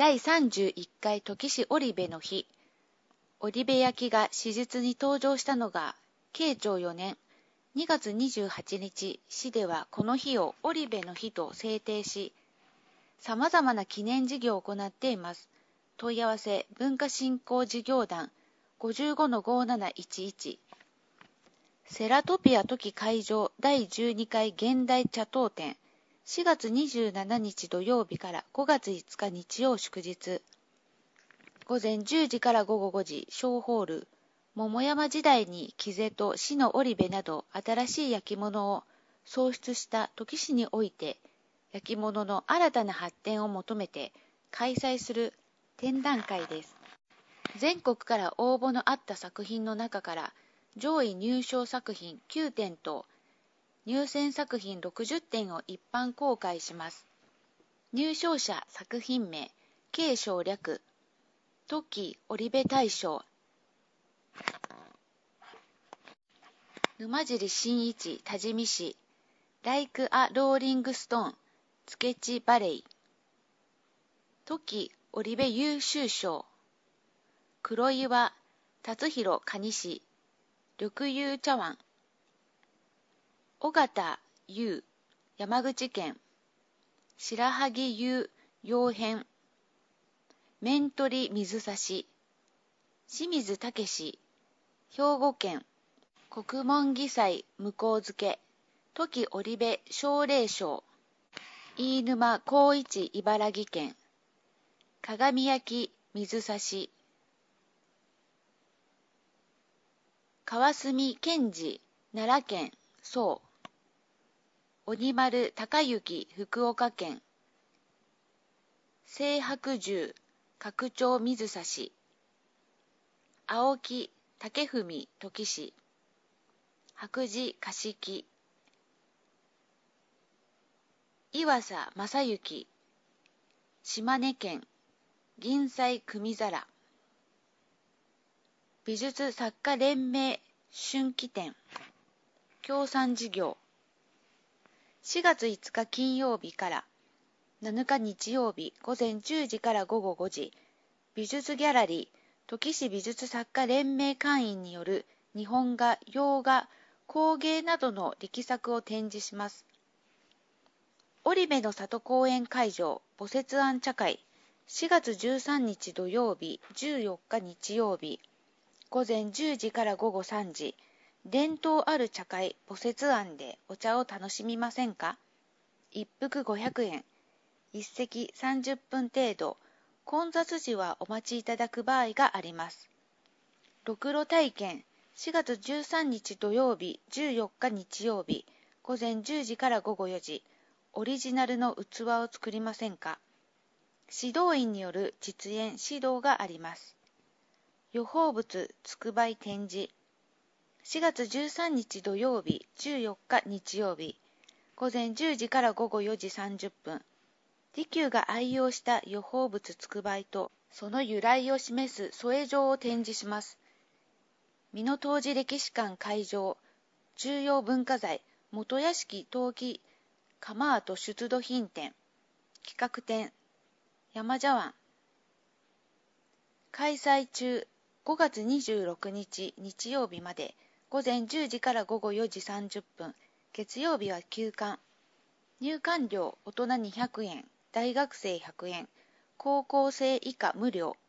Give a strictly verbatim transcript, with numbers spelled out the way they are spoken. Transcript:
だいさんじゅういっかい時市織部の日。織部焼が史実に登場したのが慶長よねんにがつにじゅうはちにち、市ではこの日を織部の日と制定し、様々な記念事業を行っています。問い合わせ文化振興事業団 ごじゅうごのごーなないちいち。セラトピア時会場だいじゅうにかい現代茶刀展、しがつにじゅうしちにち土曜日からごがついつか日曜祝日。午前じゅうじから午後ごじ、小ホール。桃山時代に木瀬と市の織部など新しい焼き物を創出した土岐市において、焼き物の新たな発展を求めて開催する展覧会です。全国から応募のあった作品の中から上位入賞作品きゅうてんと入選作品ろくじゅってんを一般公開します。入賞者作品名、慶省略、トキ織部大賞、沼尻真一多治見市、Like a Rolling Stone つけちバレイ、トキ織部優秀賞、黒岩達弘蟹市、緑釉茶碗、尾形優山口県、白萩優洋編、面取水差し、清水武史、兵庫県、国門儀祭向こう付け、トキ織部奨励賞、飯沼光一茨城県、鏡焼水差し、川澄健治奈良県宋、鬼丸隆之福岡県、清白獣拡張水差し、青木武文土岐市、白磁菓敷、岩佐正幸島根県、銀彩組皿、美術作家連盟春季展、協賛事業、しがついつか金曜日からなのか日曜日午前じゅうじから午後ごじ、美術ギャラリー土岐市美術作家連盟会員による日本画、洋画、工芸などの力作を展示します。織部の里公園会場墓節庵茶会、しがつじゅうさんにち土曜日、じゅうよっか日曜日、午前じゅうじから午後さんじ、伝統ある茶会墓節庵でお茶を楽しみませんか？一服ごひゃくえん、一席さんじゅっぷん程度、混雑時はお待ちいただく場合があります。ろくろ体験、しがつじゅうさんにち土曜日、じゅうよっか日曜日、午前じゅうじから午後よじ、オリジナルの器を作りませんか？指導員による実演指導があります。予報物つばい展示、しがつじゅうさんにち土曜日、じゅうよっか日曜日、午前じゅうじから午後よじさんじゅっぷん、利休が愛用した予報物つばいとその由来を示す添え状を展示します。美濃東寺歴史館会場、重要文化財、元屋敷陶器窯跡出土品展、企画展、山茶碗。開催中、ごがつにじゅうろくにち日曜日まで、午前じゅうじから午後よじさんじゅっぷん、月曜日は休館。入館料大人にひゃくえん、大学生ひゃくえん、高校生以下無料。